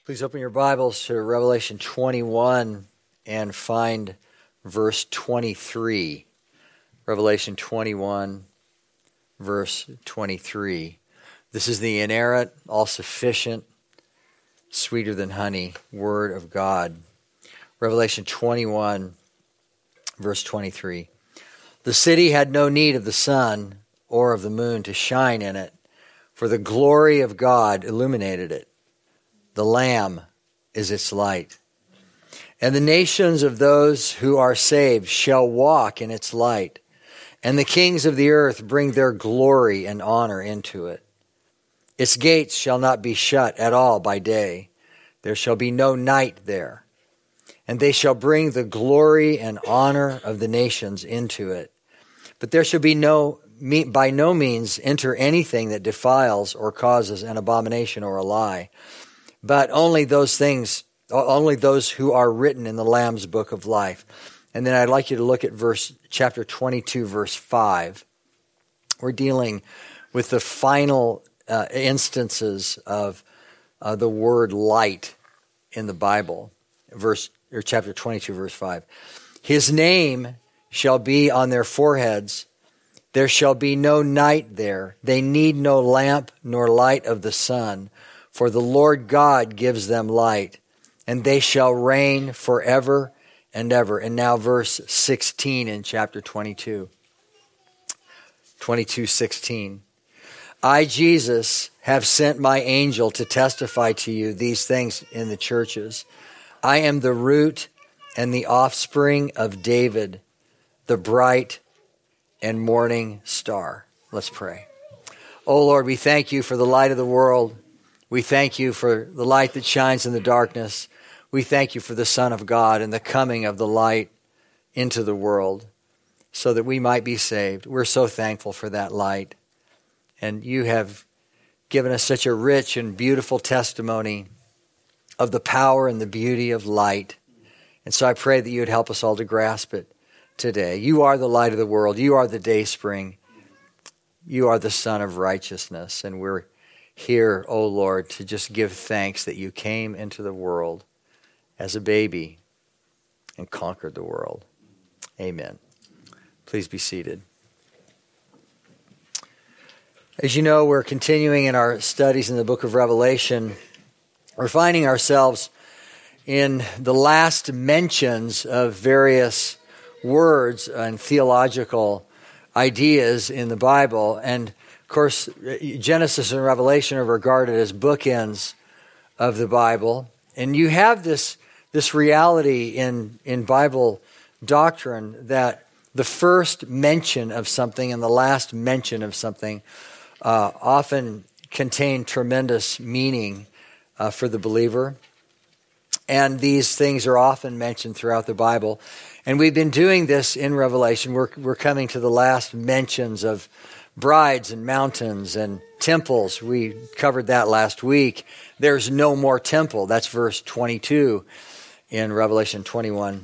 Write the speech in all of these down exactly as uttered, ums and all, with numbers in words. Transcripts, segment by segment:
Please open your Bibles to Revelation twenty-one and find verse twenty-three. Revelation twenty-one, verse twenty-three. This is the inerrant, all-sufficient, sweeter than honey Word of God. Revelation twenty-one, verse twenty-three. The city had no need of the sun or of the moon to shine in it, for the glory of God illuminated it. The Lamb is its light. And the nations of those who are saved shall walk in its light, and the kings of the earth bring their glory and honor into it. Its gates shall not be shut at all by day. There shall be no night there. And they shall bring the glory and honor of the nations into it. But there shall be no, by no means enter anything that defiles or causes an abomination or a lie, but only those things, only those who are written in the Lamb's book of life. And then I'd like you to look at verse chapter twenty-two, verse five. We're dealing with the final uh, instances of uh, the word light in the Bible. Verse or chapter twenty-two, verse five. His name shall be on their foreheads. There shall be no night there. They need no lamp nor light of the sun. For the Lord God gives them light, and they shall reign forever and ever. And now verse sixteen in chapter twenty-two. twenty-two sixteen. I, Jesus, have sent my angel to testify to you these things in the churches. I am the root and the offspring of David, the bright and morning star. Let's pray. Oh Lord, we thank you for the light of the world. We thank you for the light that shines in the darkness. We thank you for the Son of God and the coming of the light into the world so that we might be saved. We're so thankful for that light. And you have given us such a rich and beautiful testimony of the power and the beauty of light. And so I pray that you would help us all to grasp it today. You are the light of the world. You are the dayspring. You are the Son of righteousness. And we're here, O Lord, to just give thanks that you came into the world as a baby and conquered the world. Amen. Please be seated. As you know, we're continuing in our studies in the book of Revelation. We're finding ourselves in the last mentions of various words and theological ideas in the Bible. And of course, Genesis and Revelation are regarded as bookends of the Bible. And you have this, this reality in, in Bible doctrine that the first mention of something and the last mention of something uh, often contain tremendous meaning uh, for the believer. And these things are often mentioned throughout the Bible. And we've been doing this in Revelation. We're, we're coming to the last mentions of brides and mountains and temples. We covered that last week. There's no more temple. That's verse twenty-two in Revelation twenty-one.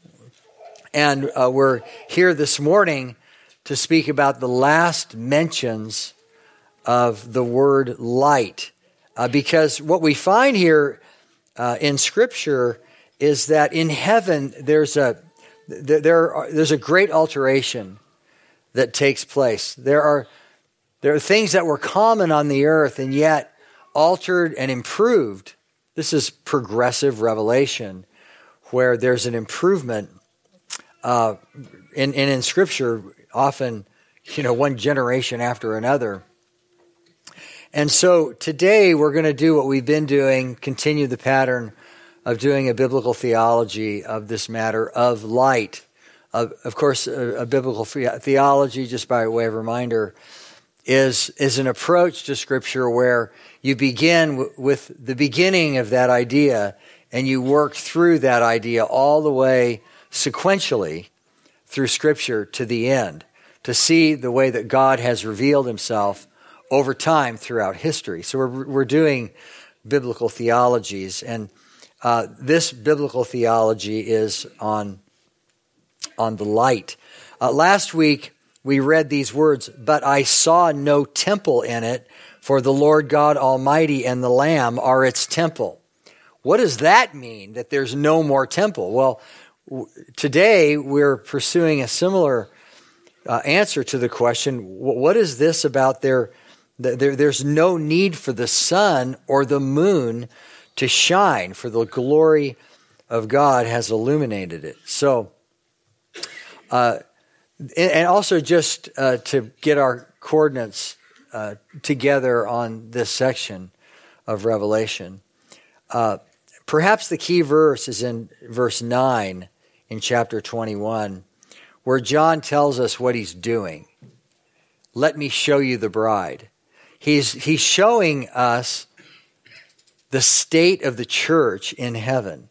And uh, we're here this morning to speak about the last mentions of the word light. Uh, because what we find here uh, in Scripture is that in heaven there's a there are, there's a great alteration that takes place. There are there are things that were common on the earth and yet altered and improved. This is progressive revelation, where there's an improvement. Uh, and, and in Scripture, often, you know, one generation after another. And so today we're going to do what we've been doing, continue the pattern of doing a biblical theology of this matter of light. Of, of course, a, a biblical theology, just by way of reminder, is, is an approach to Scripture where you begin w- with the beginning of that idea and you work through that idea all the way sequentially through Scripture to the end, to see the way that God has revealed himself over time throughout history. So we're, we're doing biblical theologies, and uh, this biblical theology is on on the light. Uh, last week, we read these words, "But I saw no temple in it, for the Lord God Almighty and the Lamb are its temple." what does that mean, that there's no more temple? Well, w- today we're pursuing a similar uh, answer to the question, w- what is this about there, there? There's no need for the sun or the moon to shine, for the glory of God has illuminated it. So, uh, and also just uh, to get our coordinates uh, together on this section of Revelation, uh, perhaps the key verse is in verse nine in chapter twenty-one, where John tells us what he's doing. Let me show you the bride. He's, he's showing us the state of the church in heaven.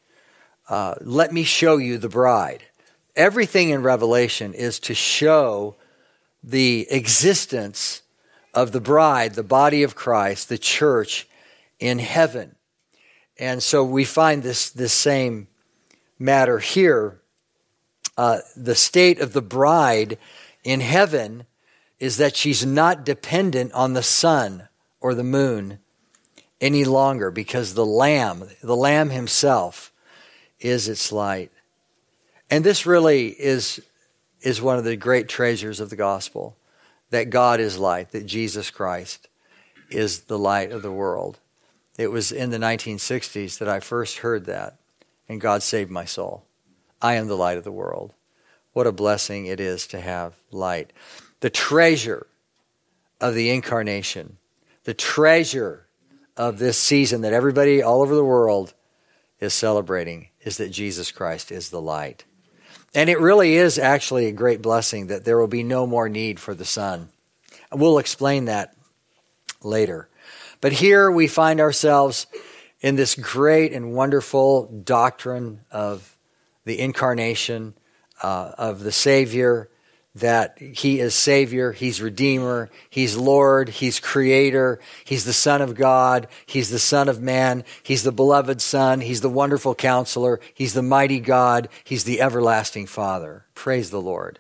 Uh, let me show you the bride. Everything in Revelation is to show the existence of the bride, the body of Christ, the church in heaven. And so we find this, this same matter here. Uh, the state of the bride in heaven is that she's not dependent on the sun or the moon any longer, because the Lamb, the Lamb himself, is its light. And this really is, is one of the great treasures of the gospel, that God is light, that Jesus Christ is the light of the world. It was in the nineteen sixties that I first heard that, and God saved my soul. I am the light of the world. What a blessing it is to have light. The treasure of the incarnation, the treasure of this season that everybody all over the world is celebrating, is that Jesus Christ is the light. And it really is actually a great blessing that there will be no more need for the sun. We'll explain that later. But here we find ourselves in this great and wonderful doctrine of the incarnation, uh, of the Savior, that he is Savior, he's Redeemer, he's Lord, he's Creator, he's the Son of God, he's the Son of Man, he's the beloved Son, he's the wonderful Counselor, he's the mighty God, he's the everlasting Father. Praise the Lord.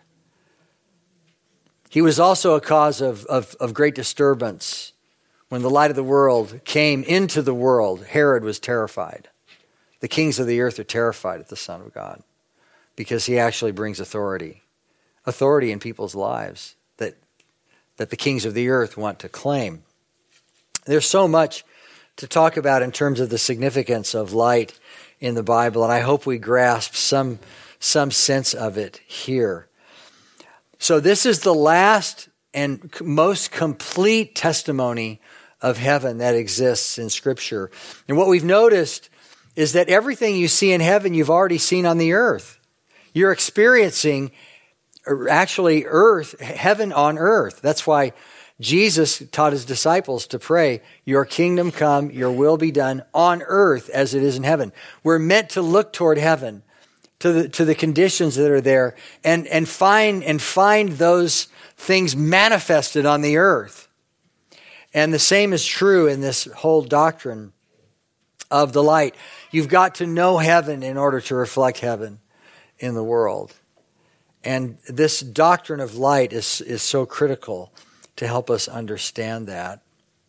He was also a cause of, of, of great disturbance. When the light of the world came into the world, Herod was terrified. The kings of the earth are terrified at the Son of God, because he actually brings authority. Authority in people's lives that, that the kings of the earth want to claim. There's so much to talk about in terms of the significance of light in the Bible, and I hope we grasp some, some sense of it here. So this is the last and most complete testimony of heaven that exists in Scripture. And what we've noticed is that everything you see in heaven, you've already seen on the earth. You're experiencing actually earth, heaven on earth. That's why Jesus taught his disciples to pray, your kingdom come, your will be done on earth as it is in heaven. We're meant to look toward heaven, to the, to the conditions that are there, and, and find, and find those things manifested on the earth. And the same is true in this whole doctrine of the light. You've got to know heaven in order to reflect heaven in the world. And this doctrine of light is, is so critical to help us understand that.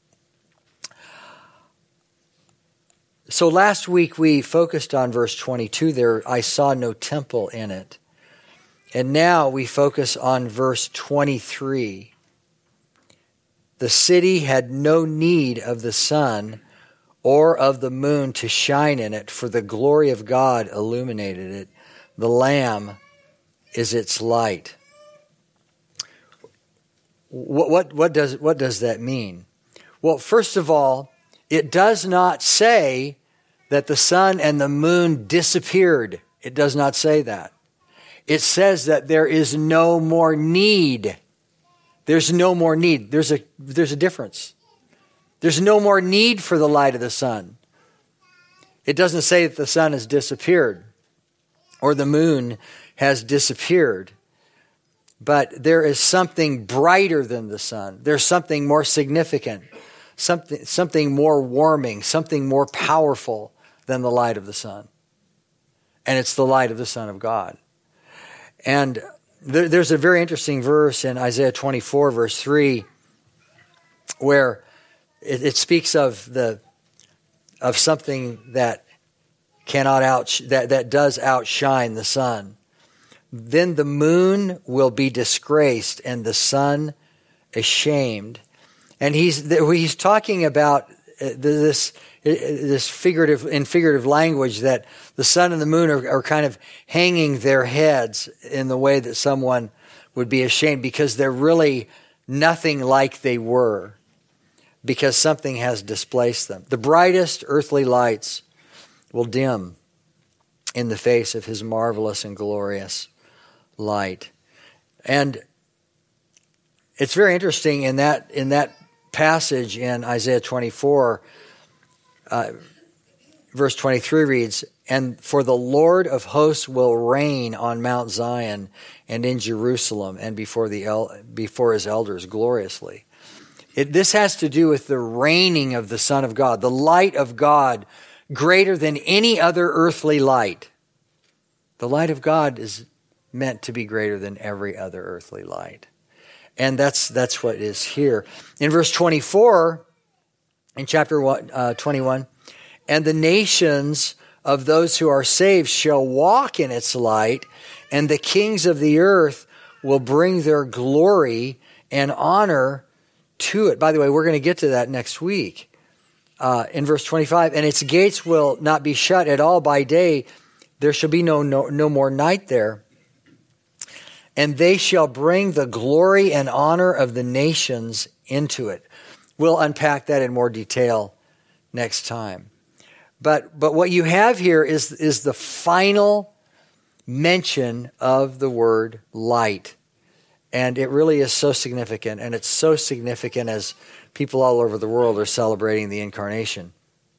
So last week we focused on verse twenty-two there, I saw no temple in it. And now we focus on verse twenty-three. The city had no need of the sun or of the moon to shine in it, for the glory of God illuminated it. The Lamb is its light. What, what, what, does, what does that mean? Well, first of all, it does not say that the sun and the moon disappeared. It does not say that. It says that there is no more need. There's no more need. There's a, there's a difference. There's no more need for the light of the sun. It doesn't say that the sun has disappeared or the moon has disappeared. But there is something brighter than the sun. There's something more significant, something, something more warming, something more powerful than the light of the sun. And it's the light of the Son of God. And there, there's a very interesting verse in Isaiah twenty-four, verse three, where it, it speaks of the of something that cannot out that, that does outshine the sun. Then the moon will be disgraced and the sun ashamed. And he's he's talking about this this figurative in figurative language that the sun and the moon are, are kind of hanging their heads in the way that someone would be ashamed because they're really nothing like they were because something has displaced them. The brightest earthly lights will dim in the face of his marvelous and glorious light. And it's very interesting in that in that passage in Isaiah twenty-four, uh, verse twenty-three reads, "And for the Lord of hosts will reign on Mount Zion and in Jerusalem and before the el- before his elders gloriously." It, this has to do with the reigning of the Son of God, the light of God, greater than any other earthly light. The light of God is meant to be greater than every other earthly light. And that's that's what is here. In verse twenty-four, in chapter one, uh, twenty-one, "And the nations of those who are saved shall walk in its light, and the kings of the earth will bring their glory and honor to it." By the way, we're going to get to that next week. Uh, in verse twenty-five, "And its gates will not be shut at all by day. There shall be no, no, no more night there. And they shall bring the glory and honor of the nations into it." We'll unpack that in more detail next time. But but what you have here is, is the final mention of the word light. And it really is so significant. And it's so significant as people all over the world are celebrating the incarnation.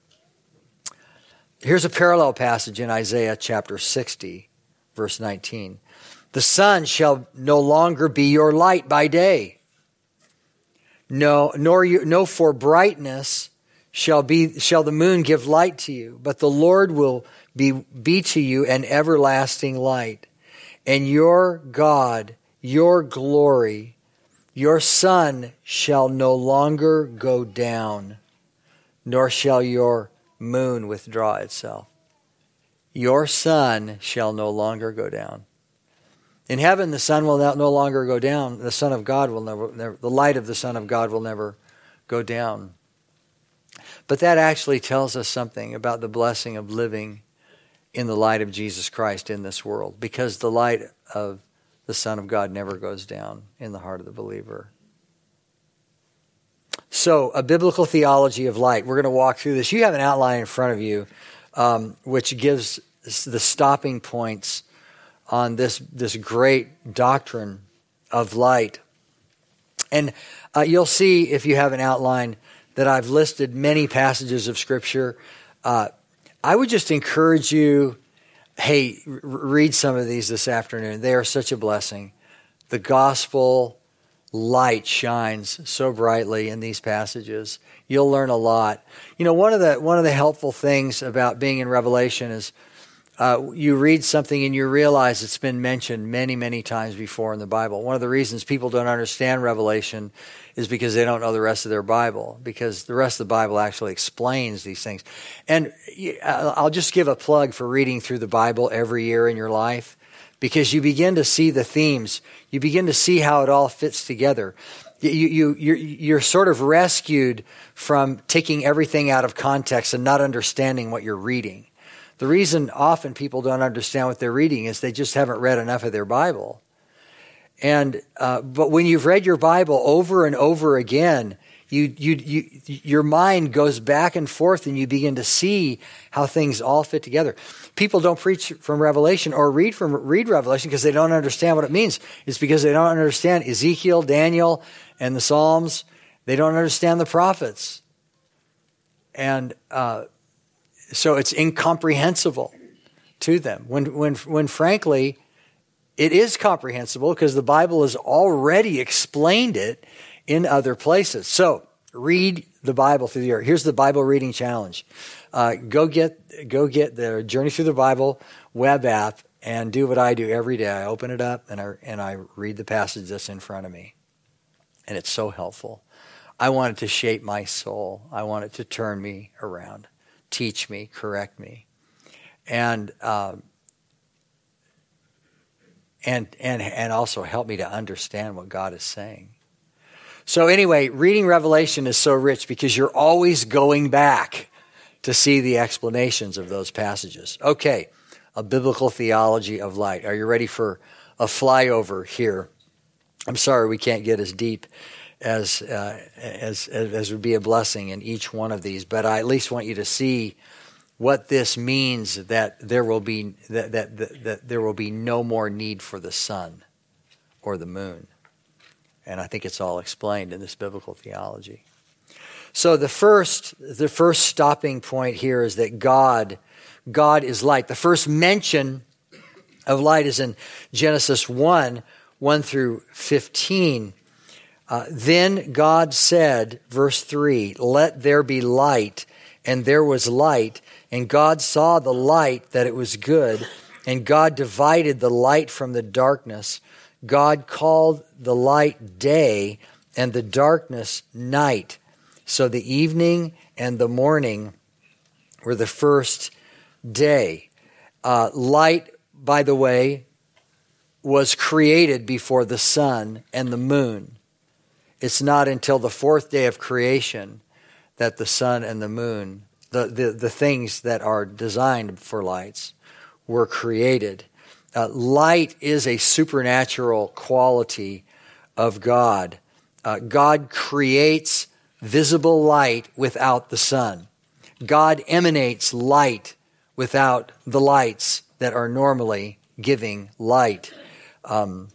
Here's a parallel passage in Isaiah chapter sixty, verse nineteen. "The sun shall no longer be your light by day. No, nor you, no for brightness shall be shall the moon give light to you, but the Lord will be, be to you an everlasting light. And your God, your glory, your sun shall no longer go down, nor shall your moon withdraw itself." Your sun shall no longer go down. In heaven, the sun will no longer go down. The Son of God will never, never, the light of the Son of God will never go down. But that actually tells us something about the blessing of living in the light of Jesus Christ in this world, because the light of the Son of God never goes down in the heart of the believer. So, a biblical theology of light. We're going to walk through this. You have an outline in front of you, um, which gives the stopping points on this, this great doctrine of light. And uh, you'll see, if you have an outline, that I've listed many passages of Scripture. Uh, I would just encourage you, hey, r- read some of these this afternoon. They are such a blessing. The gospel light shines so brightly in these passages. You'll learn a lot. You know, one of the one of the helpful things about being in Revelation is Uh, you read something and you realize it's been mentioned many, many times before in the Bible. One of the reasons people don't understand Revelation is because they don't know the rest of their Bible, because the rest of the Bible actually explains these things. And I'll just give a plug for reading through the Bible every year in your life, because you begin to see the themes. You begin to see how it all fits together. You, you, you're, you're sort of rescued from taking everything out of context and not understanding what you're reading. The reason often people don't understand what they're reading is they just haven't read enough of their Bible. And uh, but when you've read your Bible over and over again, you you you your mind goes back and forth, and you begin to see how things all fit together. People don't preach from Revelation or read from read Revelation because they don't understand what it means. It's because they don't understand Ezekiel, Daniel, and the Psalms. They don't understand the prophets, and uh, so it's incomprehensible to them. When when when frankly, it is comprehensible because the Bible has already explained it in other places. So read the Bible through the year. Here's the Bible reading challenge. Uh, go get go get the Journey Through the Bible web app and do what I do every day. I open it up and I and I read the passage that's in front of me. And it's so helpful. I want it to shape my soul. I want it to turn me around. teach me, correct me, and um, and and and also help me to understand what God is saying. So anyway, reading Revelation is so rich because you're always going back to see the explanations of those passages. Okay, a biblical theology of light. Are you ready for a flyover here? I'm sorry we can't get as deep as, uh, as as as would be a blessing in each one of these, but I at least want you to see what this means, that there will be that that, that, that there will be no more need for the sun or the moon. And I think it's all explained in this biblical theology. So the first the first stopping point here is that God God is light. The first mention of light is in Genesis one, one through fifteen. Uh, then God said, verse three, "Let there be light," and there was light. And God saw the light, that it was good, and God divided the light from the darkness. God called the light day, and the darkness night. So the evening and the morning were the first day. Uh, light, by the way, was created before the sun and the moon. It's not until the fourth day of creation that the sun and the moon, the, the, the things that are designed for lights, were created. Uh, light is a supernatural quality of God. Uh, God creates visible light without the sun. God emanates light without the lights that are normally giving light. Um,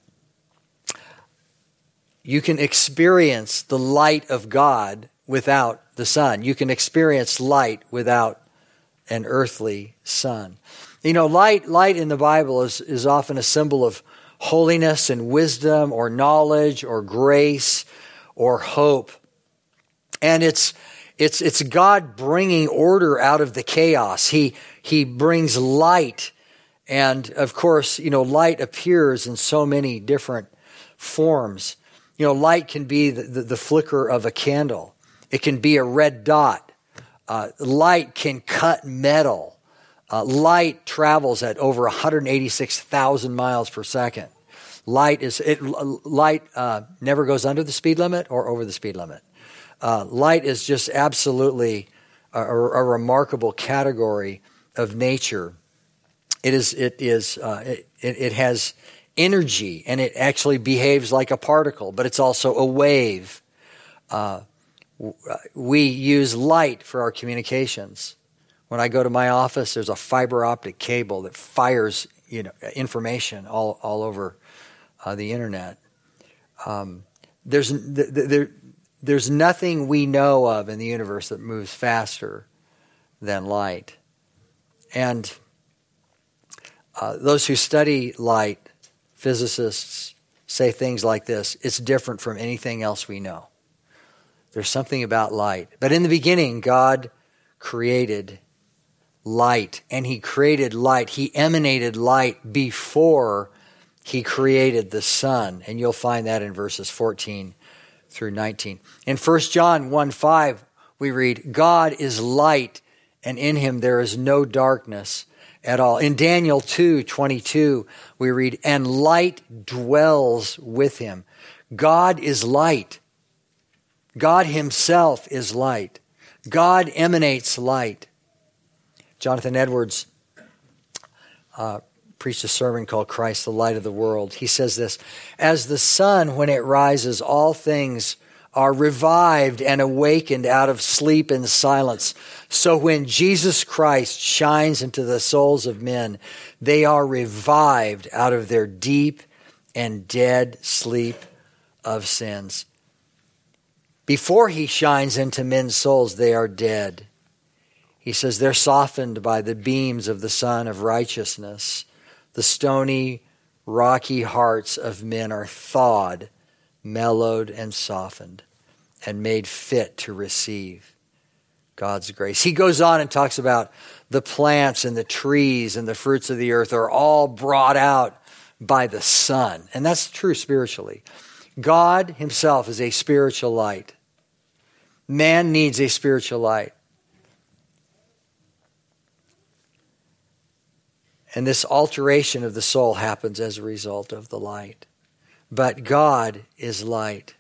you can experience the light of God without the sun. You can experience light without an earthly sun. You know, light light in the Bible is, is often a symbol of holiness and wisdom or knowledge or grace or hope. And it's it's it's God bringing order out of the chaos. He he brings light. And of course, you know, light appears in so many different forms. You know, light can be the, the, the flicker of a candle. It can be a red dot. Uh, light can cut metal. Uh, light travels at over one hundred eighty-six thousand miles per second. Light is it. Light uh, never goes under the speed limit or over the speed limit. Uh, light is just absolutely a, a remarkable category of nature. It is. It is. Uh, it, it, it has energy, and it actually behaves like a particle, but it's also a wave. Uh, we use light for our communications. When I go to my office, there's a fiber optic cable that fires, you know, information all all over uh, the internet. Um, there's there, there's nothing we know of in the universe that moves faster than light. And uh, those who study light, physicists, say things like this: it's different from anything else we know. There's something about light. But in the beginning, God created light, and he created light. He emanated light before he created the sun. And you'll find that in verses fourteen through nineteen. In First John one five, we read, "God is light, and in him there is no darkness at all." In Daniel two twenty-two, we read, "And light dwells with him." God is light. God himself is light. God emanates light. Jonathan Edwards uh, preached a sermon called "Christ, the Light of the World." He says this: "As the sun, when it rises, all things are revived and awakened out of sleep and silence. So when Jesus Christ shines into the souls of men, they are revived out of their deep and dead sleep of sins. Before he shines into men's souls, they are dead." He says they're softened by the beams of the sun of righteousness. The stony, rocky hearts of men are thawed, mellowed, and softened, and made fit to receive God's grace. He goes on and talks about the plants and the trees and the fruits of the earth are all brought out by the sun. And that's true spiritually. God himself is a spiritual light. Man needs a spiritual light. And this alteration of the soul happens as a result of the light. But God is light.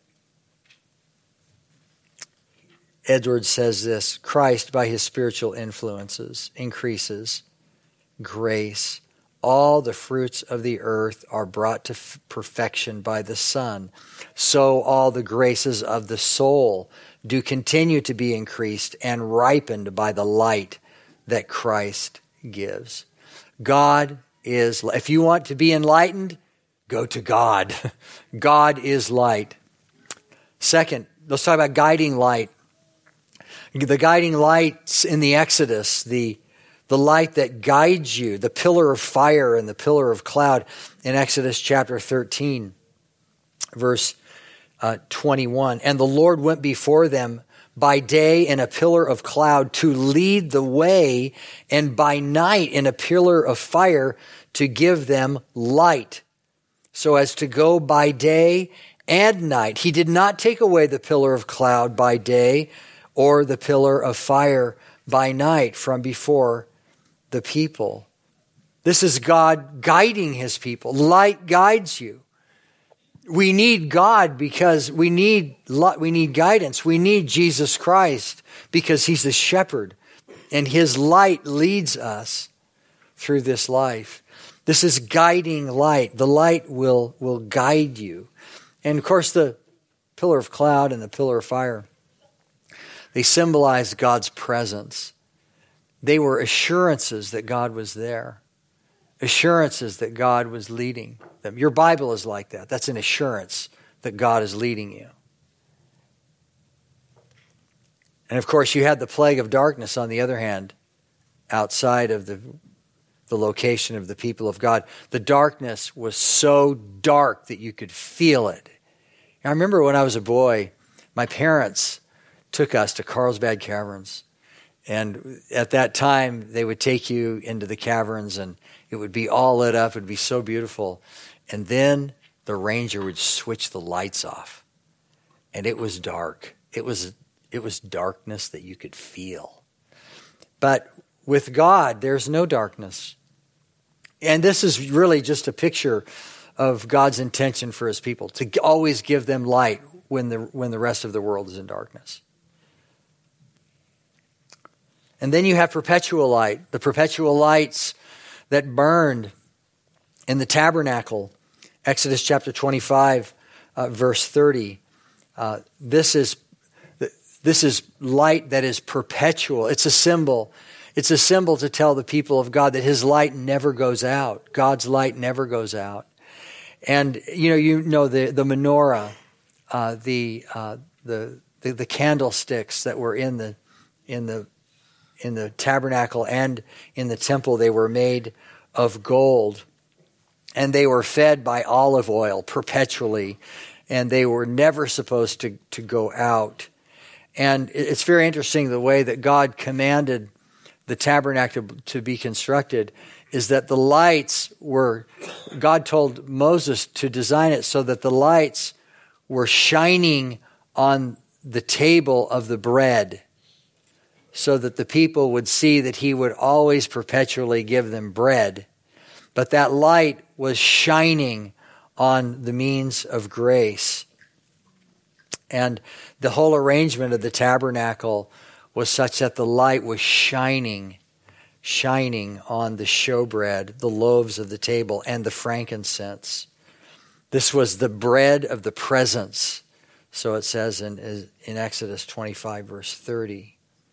Edwards says this: Christ, by his spiritual influences, increases grace. All the fruits of the earth are brought to f- perfection by the Son. So all the graces of the soul do continue to be increased and ripened by the light that Christ gives. God is, if you want to be enlightened, go to God. God is light. Second, let's talk about guiding light. The guiding lights in the Exodus, the, the light that guides you, the pillar of fire and the pillar of cloud in Exodus chapter thirteen, verse uh, twenty-one. And the Lord went before them by day in a pillar of cloud to lead the way, and by night in a pillar of fire to give them light, so as to go by day and night. He did not take away the pillar of cloud by day or the pillar of fire by night from before the people. This is God guiding his people. Light guides you. We need God because we need we need guidance. We need Jesus Christ because he's the shepherd, and his light leads us through this life. This is guiding light. The light will, will guide you. And of course, the pillar of cloud and the pillar of fire, they symbolize God's presence. They were assurances that God was there. Assurances that God was leading them. Your Bible is like that. That's an assurance that God is leading you. And of course, you had the plague of darkness on the other hand, outside of the, the location of the people of God. The darkness was so dark that you could feel it. I remember when I was a boy, my parents took us to Carlsbad Caverns. And at that time, they would take you into the caverns and it would be all lit up. It would be so beautiful. And then the ranger would switch the lights off. And it was dark. It was, it was darkness that you could feel. But with God, there's no darkness. And this is really just a picture of God's intention for his people, to always give them light when the, when the rest of the world is in darkness. And then you have perpetual light, the perpetual lights that burned in the tabernacle. Exodus chapter twenty-five, uh, verse thirty. Uh, this is this is light that is perpetual. It's a symbol. It's a symbol to tell the people of God that his light never goes out. God's light never goes out. And you know, you know the the menorah, uh, the, uh, the the the candlesticks that were in the in the in the tabernacle and in the temple, they were made of gold, and they were fed by olive oil perpetually, and they were never supposed to, to go out. And it's very interesting the way that God commanded the tabernacle to be constructed is that the lights were, God told Moses to design it so that the lights were shining on the table of the bread, so that the people would see that he would always perpetually give them bread. But that light was shining on the means of grace. And the whole arrangement of the tabernacle was such that the light was shining, shining on the showbread, the loaves of the table, and the frankincense. This was the bread of the presence, so it says in, in Exodus twenty-five, verse thirty.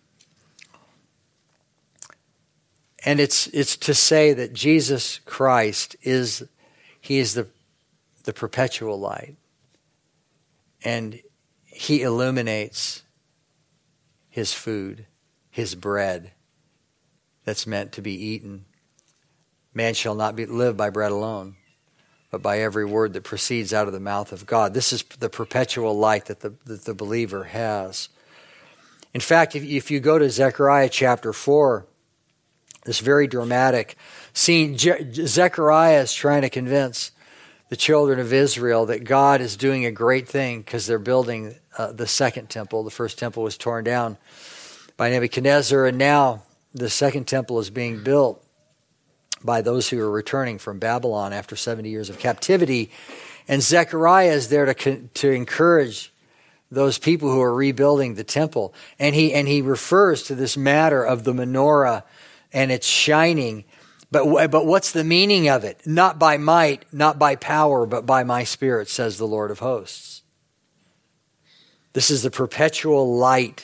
And it's it's to say that Jesus Christ is, he is the, the perpetual light. And he illuminates his food, his bread that's meant to be eaten. Man shall not be, live by bread alone, but by every word that proceeds out of the mouth of God. This is the perpetual light that the, that the believer has. In fact, if, if you go to Zechariah chapter four, this very dramatic scene, Je- Zechariah is trying to convince the children of Israel that God is doing a great thing because they're building uh, the second temple. The first temple was torn down by Nebuchadnezzar, and now the second temple is being built. by those who are returning from Babylon after seventy years of captivity. And Zechariah is there to, to encourage those people who are rebuilding the temple. And he, and he refers to this matter of the menorah and its shining. But, but what's the meaning of it? Not by might, not by power, but by my Spirit, says the Lord of hosts. This is the perpetual light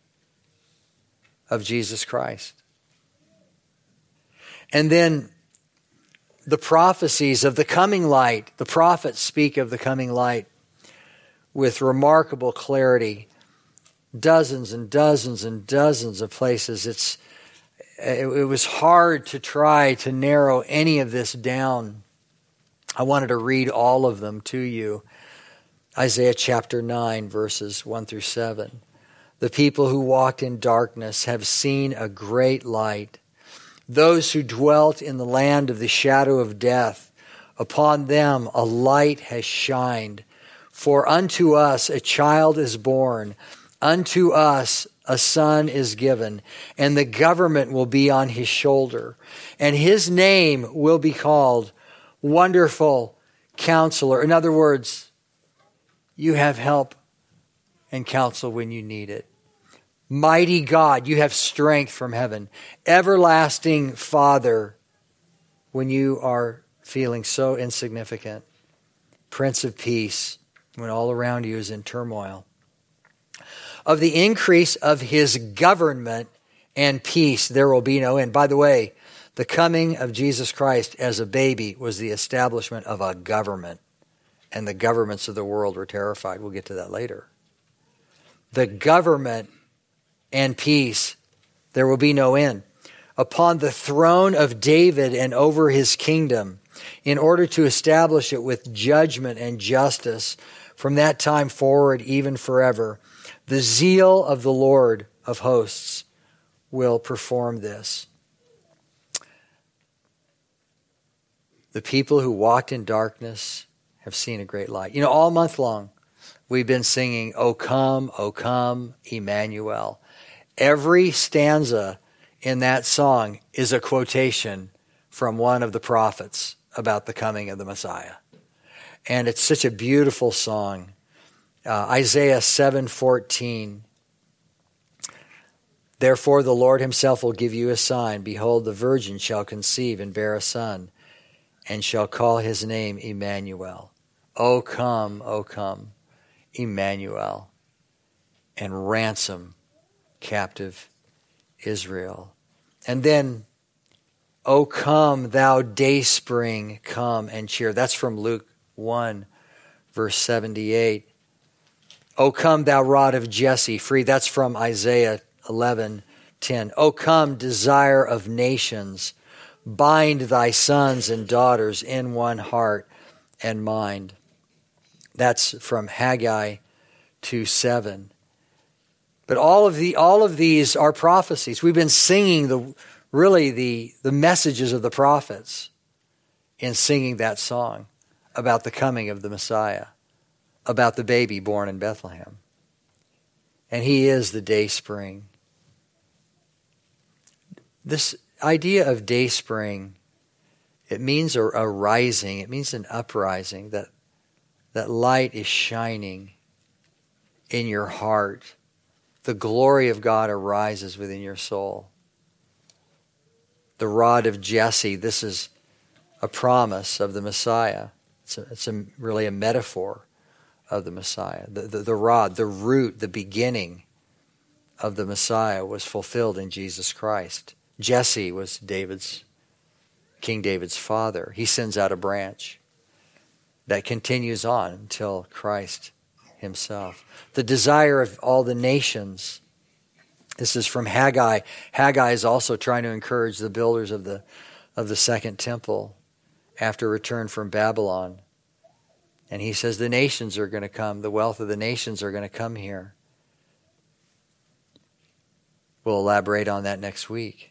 of Jesus Christ. And then the prophecies of the coming light, the prophets speak of the coming light with remarkable clarity. Dozens and dozens and dozens of places. It's it, it was hard to try to narrow any of this down. I wanted to read all of them to you. Isaiah chapter nine, verses one through seven. The people who walked in darkness have seen a great light. Those who dwelt in the land of the shadow of death, upon them a light has shined. For unto us a child is born, unto us a son is given, and the government will be on his shoulder. And his name will be called Wonderful Counselor. In other words, you have help and counsel when you need it. Mighty God, you have strength from heaven. Everlasting Father, when you are feeling so insignificant. Prince of Peace, when all around you is in turmoil. Of the increase of his government and peace, there will be no end. By the way, the coming of Jesus Christ as a baby was the establishment of a government. And the governments of the world were terrified. We'll get to that later. The government and peace, there will be no end. Upon the throne of David and over his kingdom, in order to establish it with judgment and justice from that time forward, even forever. The zeal of the Lord of hosts will perform this. The people who walked in darkness have seen a great light. You know, all month long, we've been singing, O come, O come, Emmanuel. Every stanza in that song is a quotation from one of the prophets about the coming of the Messiah. And it's such a beautiful song. Uh, Isaiah seven fourteen. Therefore the Lord himself will give you a sign. Behold, the virgin shall conceive and bear a son, and shall call his name Emmanuel. O come, O come, Emmanuel, and ransom captive Israel. And then, O come, thou dayspring, come and cheer. That's from Luke one, verse seventy-eight. O come, thou rod of Jesse, free. That's from Isaiah eleven ten. O come, desire of nations, bind thy sons and daughters in one heart and mind. That's from Haggai two seven. But all of the all of these are prophecies. We've been singing the really the, the messages of the prophets in singing that song about the coming of the Messiah, about the baby born in Bethlehem. And he is the dayspring. This idea of dayspring, it means a, a rising, it means an uprising, that that light is shining in your heart. The glory of God arises within your soul. The rod of Jesse, this is a promise of the Messiah. It's, a, it's a, really a metaphor of the Messiah. The, the, the rod, the root, the beginning of the Messiah was fulfilled in Jesus Christ. Jesse was David's, King David's father. He sends out a branch that continues on until Christ himself. The desire of all the nations. This is from Haggai. Haggai is also trying to encourage the builders of the of the second temple after return from Babylon. And he says the nations are going to come. The wealth of the nations are going to come here. We'll elaborate on that next week.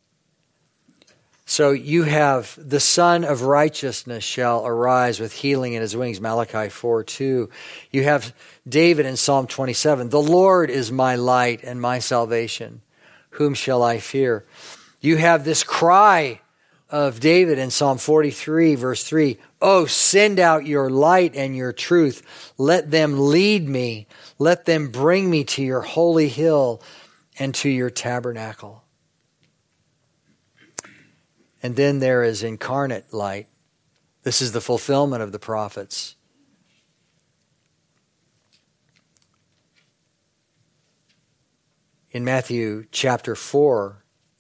So you have the Son of Righteousness shall arise with healing in his wings, Malachi four two. You have David in Psalm twenty-seven. The Lord is my light and my salvation. Whom shall I fear? You have this cry of David in Psalm forty-three, verse three, "Oh, send out your light and your truth. Let them lead me. Let them bring me to your holy hill and to your tabernacle." And then there is incarnate light. This is the fulfillment of the prophets. In Matthew chapter four,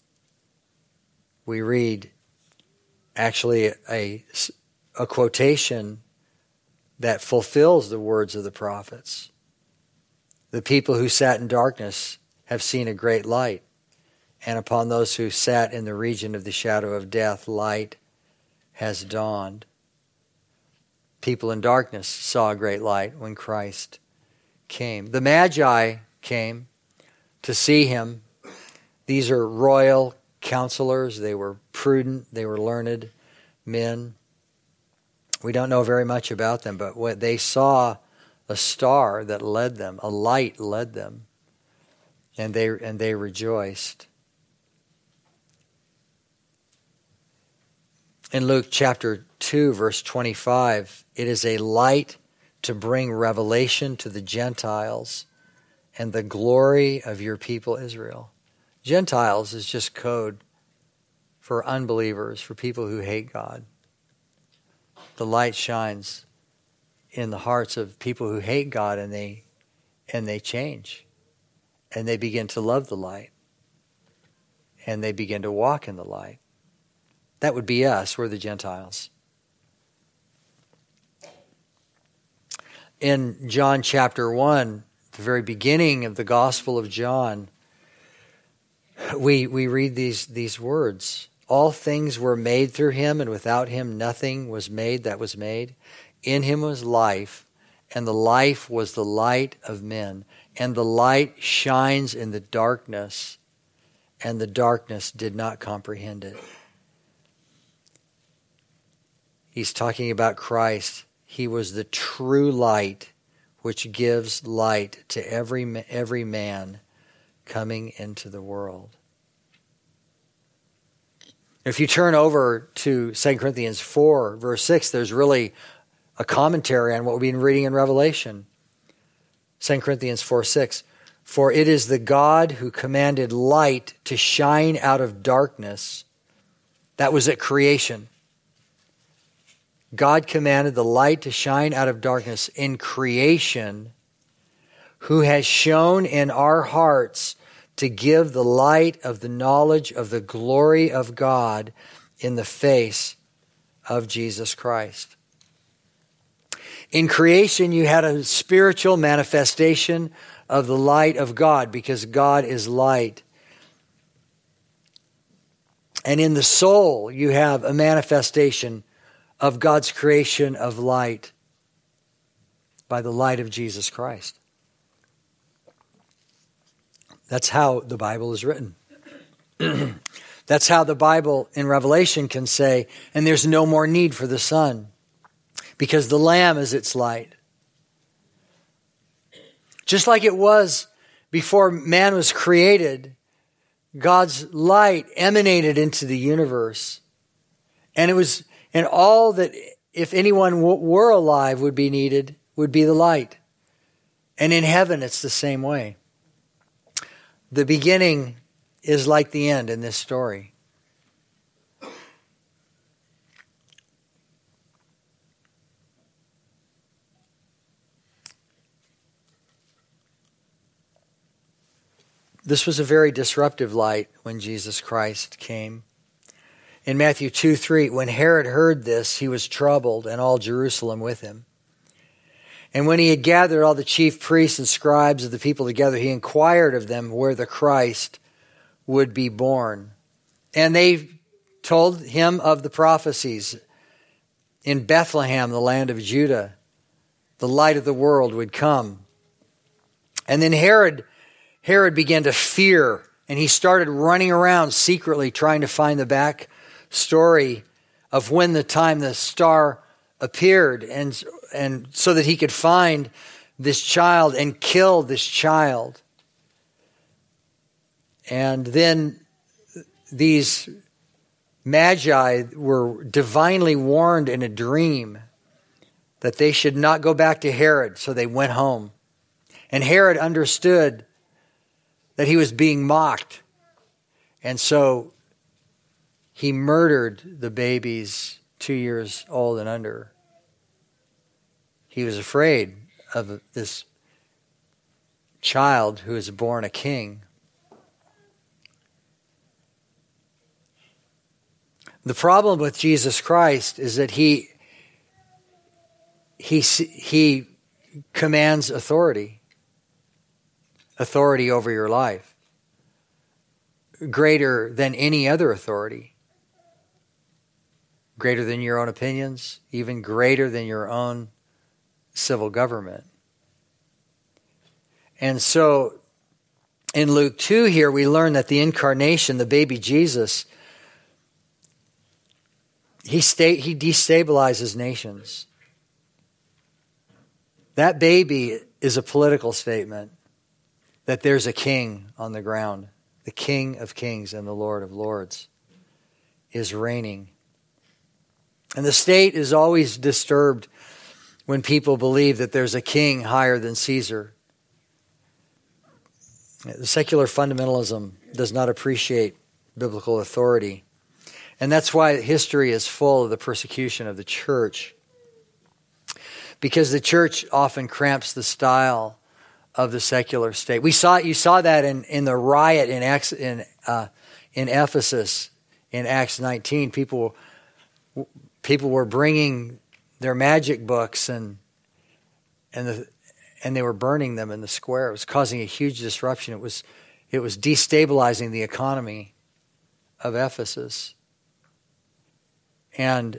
we read actually a, a quotation that fulfills the words of the prophets. "The people who sat in darkness have seen a great light, and upon those who sat in the region of the shadow of death, light has dawned." People in darkness saw a great light when Christ came. The Magi came to see him. These are royal counselors. They were prudent. They were learned men. We don't know very much about them, but what they saw a star that led them, a light led them, and they and they rejoiced. In Luke chapter two, verse twenty-five, it is a light to bring revelation to the Gentiles and the glory of your people Israel. Gentiles is just code for unbelievers, for people who hate God. The light shines in the hearts of people who hate God, and they and they change. And they begin to love the light. And they begin to walk in the light. That would be us. We're the Gentiles. In John chapter one, the very beginning of the Gospel of John, we we read these, these words. "All things were made through him, and without him nothing was made that was made. In him was life, and the life was the light of men. And the light shines in the darkness, and the darkness did not comprehend it." He's talking about Christ. He was the true light which gives light to every every man coming into the world. If you turn over to Second Corinthians four, verse six, there's really a commentary on what we've been reading in Revelation. Second Corinthians four six, "For it is the God who commanded light to shine out of darkness." That was at creation. God commanded the light to shine out of darkness in creation, who has shone in our hearts to give the light of the knowledge of the glory of God in the face of Jesus Christ. In creation, you had a spiritual manifestation of the light of God, because God is light. And in the soul, you have a manifestation of God's creation of light by the light of Jesus Christ. That's how the Bible is written. That's how the Bible in Revelation can say, "And there's no more need for the sun, because the Lamb is its light." Just like it was before man was created, God's light emanated into the universe. And it was, and all that, if anyone w- were alive, would be needed, would be the light. And in heaven, it's the same way. The beginning is like the end in this story. This was a very disruptive light when Jesus Christ came. In Matthew two three, when Herod heard this, he was troubled, and all Jerusalem with him. And when he had gathered all the chief priests and scribes of the people together, he inquired of them where the Christ would be born. And they told him of the prophecies. In Bethlehem, the land of Judah, the light of the world would come. And then Herod, Herod began to fear, and he started running around secretly trying to find the back story of when the time the star appeared, and and so that he could find this child and kill this child. And then these Magi were divinely warned in a dream that they should not go back to Herod, so they went home. And Herod understood that he was being mocked, and so he murdered the babies two years old and under. He was afraid of this child who is born a king. The problem with Jesus Christ is that he he he commands authority, authority over your life, greater than any other authority, greater than your own opinions, even greater than your own civil government. And so in Luke two here, we learn that the incarnation, the baby Jesus, he sta- he destabilizes nations. That baby is a political statement that there's a king on the ground. The King of Kings and the Lord of Lords is reigning. And the state is always disturbed when people believe that there's a king higher than Caesar. The secular fundamentalism does not appreciate biblical authority. And that's why history is full of the persecution of the church. Because the church often cramps the style of the secular state. We saw you saw that in, in the riot in Acts, in uh, in Ephesus in Acts nineteen. People people were bringing their magic books and and the and they were burning them in the square. It was causing a huge disruption. It was it was destabilizing the economy of Ephesus. And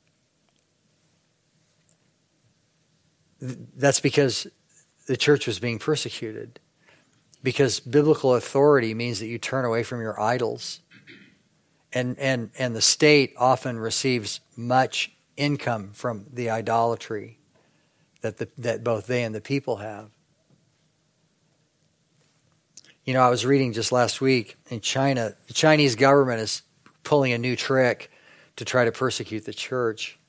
th- that's because the church was being persecuted. Because biblical authority means that you turn away from your idols. And and and the state often receives much income from the idolatry that the, that both they and the people have. You know, I was reading just last week in China, the Chinese government is pulling a new trick to try to persecute the church.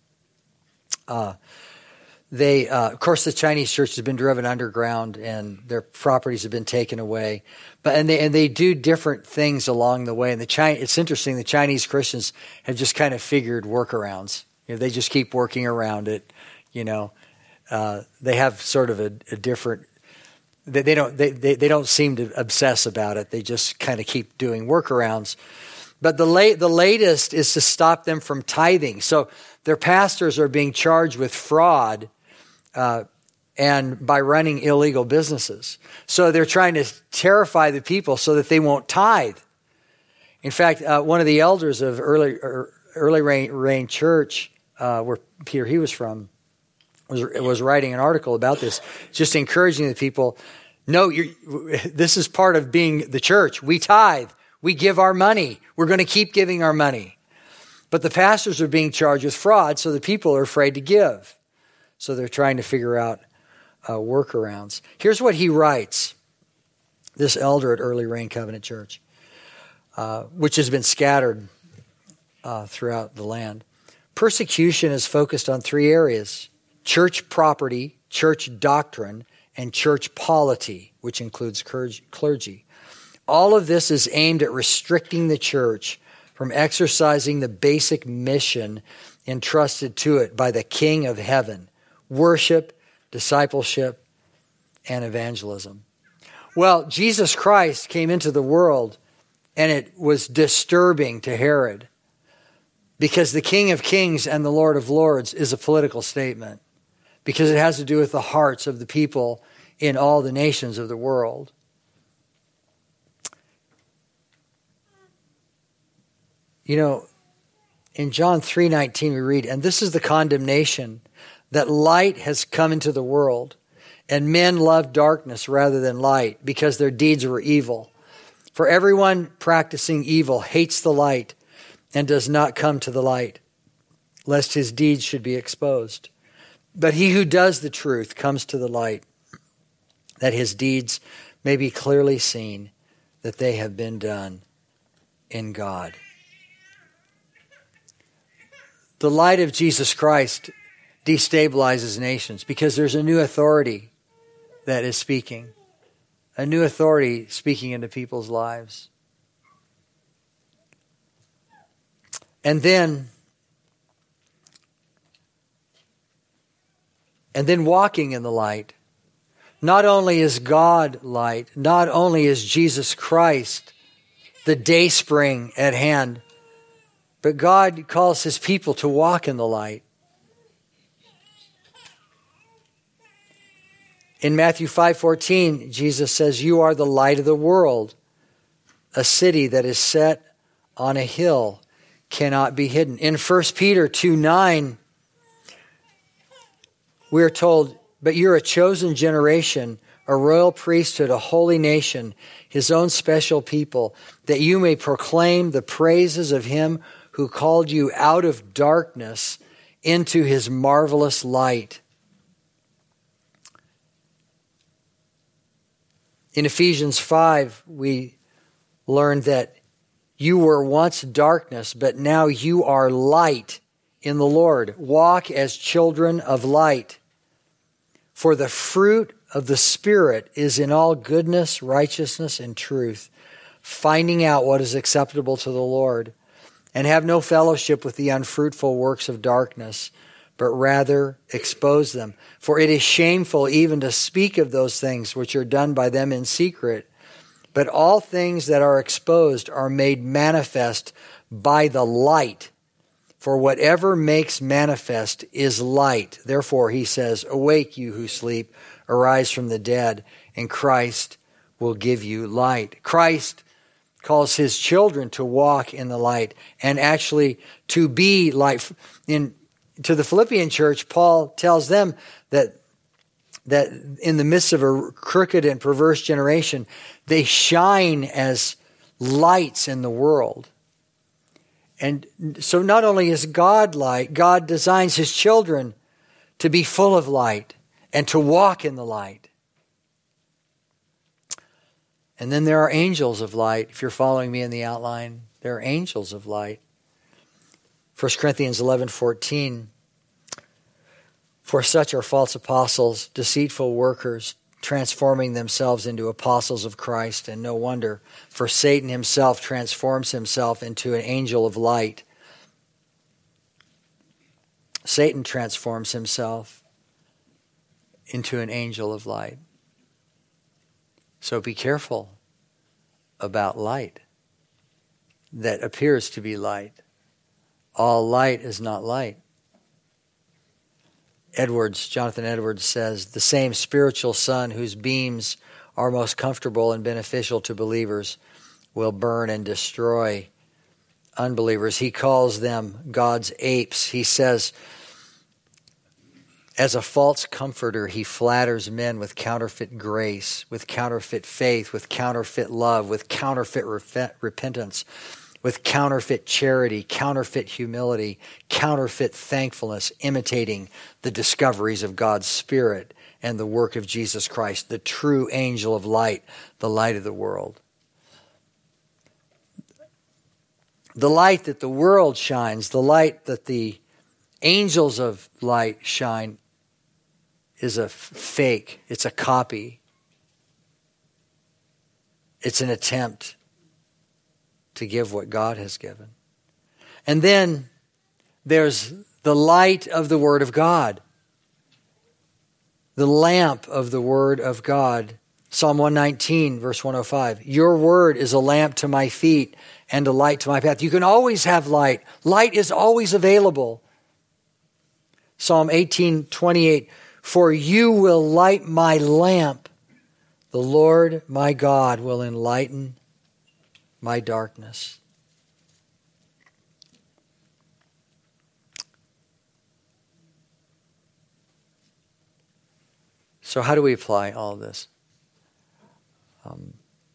Uh, they, uh, of course, the Chinese church has been driven underground and their properties have been taken away. But and they and they do different things along the way. And the China, it's interesting. The Chinese Christians have just kind of figured workarounds. You know, they just keep working around it. You know, uh, they have sort of a, a different. They, they don't. They, they they don't seem to obsess about it. They just kind of keep doing workarounds. But the late, the latest is to stop them from tithing. So their pastors are being charged with fraud uh, and by running illegal businesses. So they're trying to terrify the people so that they won't tithe. In fact, uh, one of the elders of early early rain, rain church, uh, where Peter he was from, was was writing an article about this, just encouraging the people. No, you're, this is part of being the church. We tithe. We give our money. We're going to keep giving our money. But the pastors are being charged with fraud, so the people are afraid to give. So they're trying to figure out uh, workarounds. Here's what he writes, this elder at Early Rain Covenant Church, uh, which has been scattered uh, throughout the land. Persecution is focused on three areas: church property, church doctrine, and church polity, which includes clergy. All of this is aimed at restricting the church from exercising the basic mission entrusted to it by the King of Heaven: worship, discipleship, and evangelism. Well, Jesus Christ came into the world, and it was disturbing to Herod because the King of Kings and the Lord of Lords is a political statement, because it has to do with the hearts of the people in all the nations of the world. You know, in John three nineteen we read, "And this is the condemnation, that light has come into the world, and men love darkness rather than light, because their deeds were evil. For everyone practicing evil hates the light and does not come to the light, lest his deeds should be exposed. But he who does the truth comes to the light, that his deeds may be clearly seen, that they have been done in God." The light of Jesus Christ destabilizes nations because there's a new authority that is speaking. A new authority speaking into people's lives. And then, and then walking in the light. Not only is God light, not only is Jesus Christ the dayspring at hand, but God calls his people to walk in the light. In Matthew five fourteen, Jesus says, "You are the light of the world. A city that is set on a hill cannot be hidden." In First Peter two nine, we are told, "But you're a chosen generation, a royal priesthood, a holy nation, his own special people, that you may proclaim the praises of him who called you out of darkness into his marvelous light." In Ephesians five, we learned that you were once darkness, but now you are light in the Lord. Walk as children of light. For the fruit of the Spirit is in all goodness, righteousness, and truth, finding out what is acceptable to the Lord. And have no fellowship with the unfruitful works of darkness, but rather expose them. For it is shameful even to speak of those things which are done by them in secret. But all things that are exposed are made manifest by the light. For whatever makes manifest is light. Therefore, he says, "Awake, you who sleep, arise from the dead, and Christ will give you light." Christ calls his children to walk in the light and actually to be light. In to the Philippian church, Paul tells them that that in the midst of a crooked and perverse generation, they shine as lights in the world. And so not only is God light, God designs his children to be full of light and to walk in the light. And then there are angels of light. If you're following me in the outline, there are angels of light. First Corinthians eleven fourteen, "For such are false apostles, deceitful workers, transforming themselves into apostles of Christ, and no wonder, for Satan himself transforms himself into an angel of light." Satan transforms himself into an angel of light. So be careful about light that appears to be light. All light is not light. Edwards, Jonathan Edwards says, "The same spiritual sun whose beams are most comfortable and beneficial to believers will burn and destroy unbelievers." He calls them God's apes. He says, "As a false comforter, he flatters men with counterfeit grace, with counterfeit faith, with counterfeit love, with counterfeit ref- repentance, with counterfeit charity, counterfeit humility, counterfeit thankfulness, imitating the discoveries of God's Spirit and the work of Jesus Christ, the true angel of light, the light of the world." The light that the world shines, the light that the angels of light shine, is a fake. It's a copy. It's an attempt to give what God has given. And then there's the light of the Word of God. The lamp of the Word of God. Psalm one nineteen, verse one oh five. "Your word is a lamp to my feet and a light to my path." You can always have light. Light is always available. Psalm eighteen twenty-eight. "For you will light my lamp. The Lord my God will enlighten my darkness." So how do we apply all of this? Um,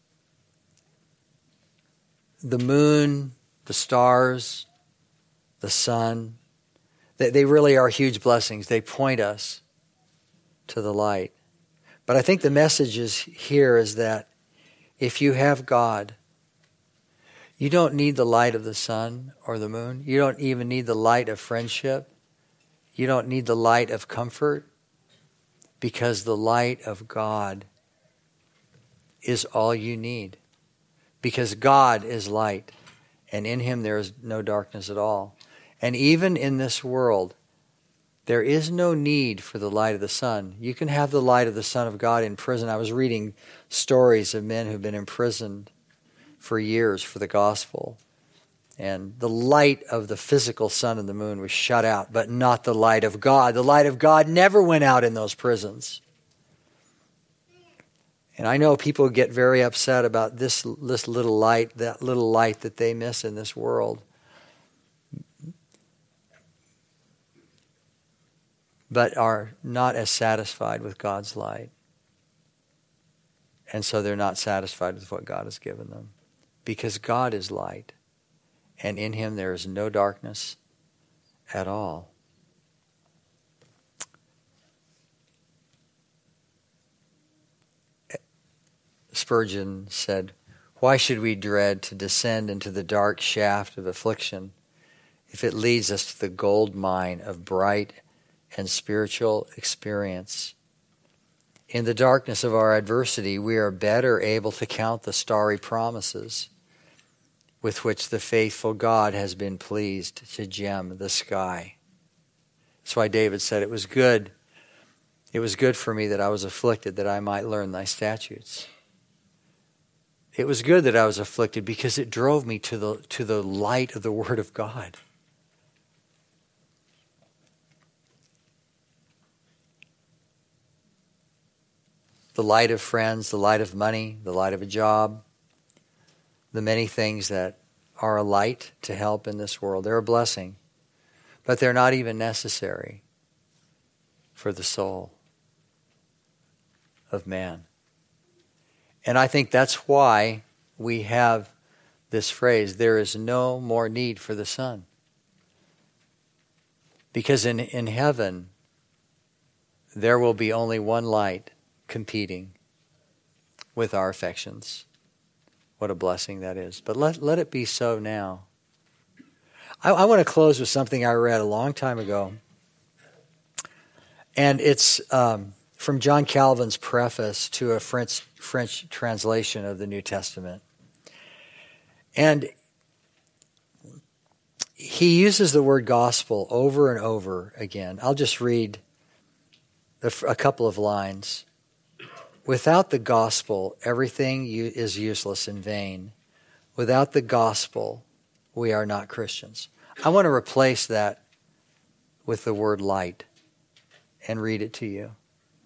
the moon, the stars, the sun, they, they really are huge blessings. They point us to the light. But I think the message is here is that if you have God, You don't need the light of the sun or the moon. You don't even need the light of friendship. You don't need the light of comfort, because the light of God is all you need. Because God is light, and in him there is no darkness at all. And even in this world, there is no need for the light of the sun. You can have the light of the Son of God in prison. I was reading stories of men who've been imprisoned for years for the gospel. And the light of the physical sun and the moon was shut out, but not the light of God. The light of God never went out in those prisons. And I know people get very upset about this, this little light, that little light that they miss in this world. But are not as satisfied with God's light. And so they're not satisfied with what God has given them. Because God is light. And in him there is no darkness at all. Spurgeon said, "Why should we dread to descend into the dark shaft of affliction if it leads us to the gold mine of bright and spiritual experience? In the darkness of our adversity, we are better able to count the starry promises with which the faithful God has been pleased to gem the sky." That's why David said, it was good. It was good for me that I was afflicted, that I might learn thy statutes. It was good that I was afflicted because it drove me to the, to the light of the Word of God. The light of friends, the light of money, the light of a job, the many things that are a light to help in this world. They're a blessing, but they're not even necessary for the soul of man. And I think that's why we have this phrase, there is no more need for the sun. Because in, in heaven, there will be only one light competing with our affections. What a blessing that is. But let, let it be so now. I, I want to close with something I read a long time ago. And it's um, from John Calvin's preface to a French, French translation of the New Testament. And he uses the word gospel over and over again. I'll just read a, a couple of lines. Without the gospel, everything is useless and vain. Without the gospel, we are not Christians. I want to replace that with the word light and read it to you.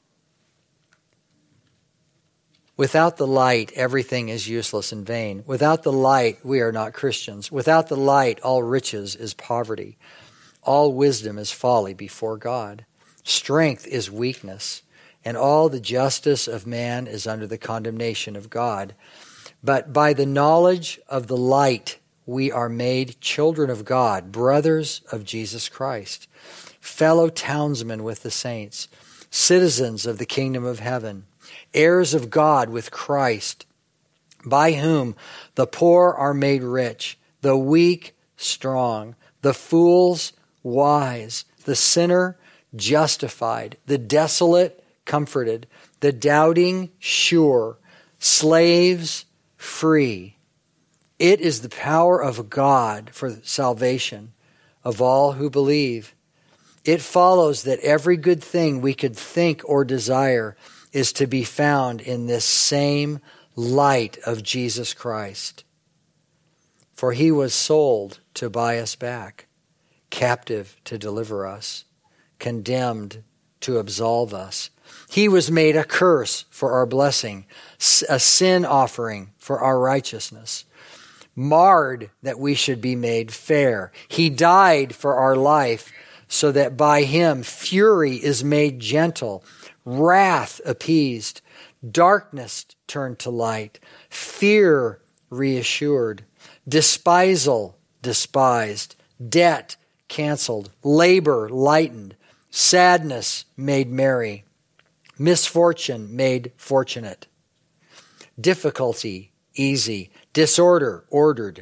Without the light, everything is useless and vain. Without the light, we are not Christians. Without the light, all riches is poverty. All wisdom is folly before God. Strength is weakness. And all the justice of man is under the condemnation of God. But by the knowledge of the light, we are made children of God, brothers of Jesus Christ, fellow townsmen with the saints, citizens of the kingdom of heaven, heirs of God with Christ, by whom the poor are made rich, the weak strong, the fools wise, the sinner justified, the desolate comforted, the doubting sure, slaves free. It is the power of God for salvation of all who believe. It follows that every good thing we could think or desire is to be found in this same light of Jesus Christ. For he was sold to buy us back, captive to deliver us, condemned to absolve us. He was made a curse for our blessing, a sin offering for our righteousness, marred that we should be made fair. He died for our life so that by him fury is made gentle, wrath appeased, darkness turned to light, fear reassured, despisal despised, debt canceled, labor lightened, sadness made merry, misfortune made fortunate, difficulty easy, disorder ordered,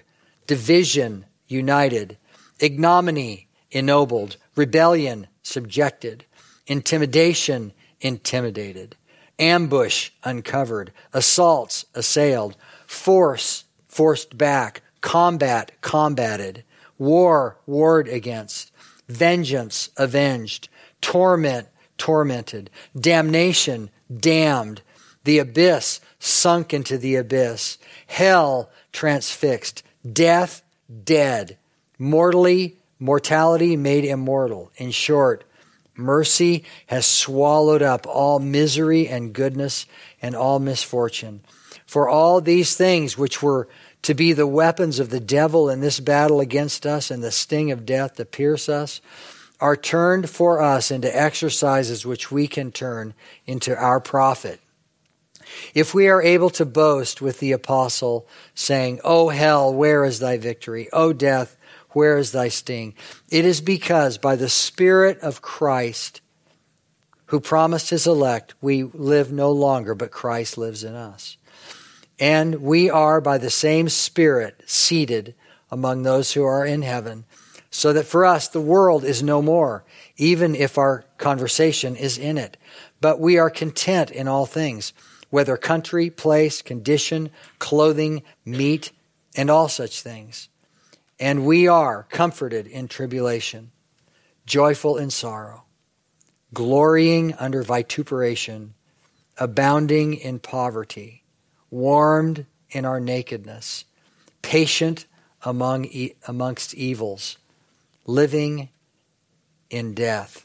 division united, ignominy ennobled, rebellion subjected, intimidation intimidated, ambush uncovered, assaults assailed, force forced back, combat combated, war warred against, vengeance avenged, torment tormented, damnation damned, the abyss sunk into the abyss, hell transfixed, death dead, mortally mortality made immortal. In short, mercy has swallowed up all misery and goodness and all misfortune. For all these things which were to be the weapons of the devil in this battle against us and the sting of death to pierce us are turned for us into exercises which we can turn into our profit. If we are able to boast with the apostle, saying, "O hell, where is thy victory? O death, where is thy sting?" It is because by the Spirit of Christ, who promised his elect, we live no longer, but Christ lives in us. And we are by the same Spirit seated among those who are in heaven, so that for us the world is no more, even if our conversation is in it. But we are content in all things, whether country, place, condition, clothing, meat, and all such things. And we are comforted in tribulation, joyful in sorrow, glorying under vituperation, abounding in poverty, warmed in our nakedness, patient among e- amongst evils, living in death.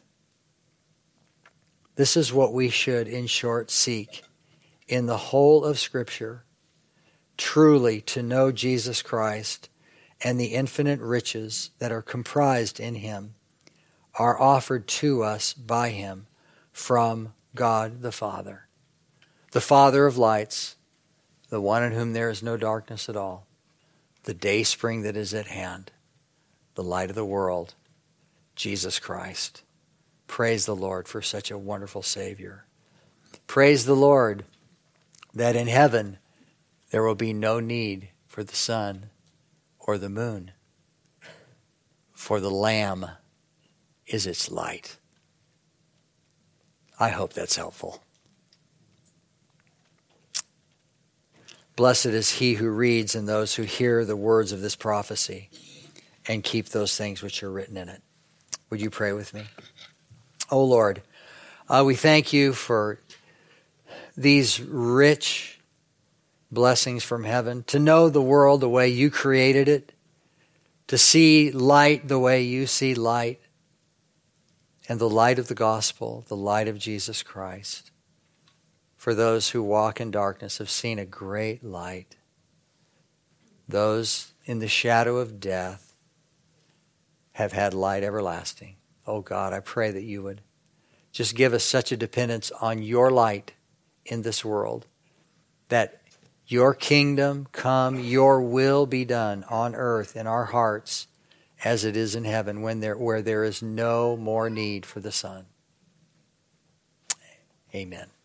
This is what we should, in short, seek in the whole of Scripture, truly to know Jesus Christ and the infinite riches that are comprised in him are offered to us by him from God the Father, the Father of lights, the one in whom there is no darkness at all, the day spring that is at hand, the light of the world, Jesus Christ. Praise the Lord for such a wonderful Savior. Praise the Lord that in heaven there will be no need for the sun or the moon, for the Lamb is its light. I hope that's helpful. Blessed is he who reads and those who hear the words of this prophecy and keep those things which are written in it. Would you pray with me? Oh Lord, uh, we thank you for these rich blessings from heaven, to know the world the way you created it, to see light the way you see light, and the light of the gospel, the light of Jesus Christ. For those who walk in darkness have seen a great light. Those in the shadow of death have had light everlasting. Oh God, I pray that you would just give us such a dependence on your light in this world, that your kingdom come, your will be done on earth in our hearts as it is in heaven, when there, where there is no more need for the sun. Amen.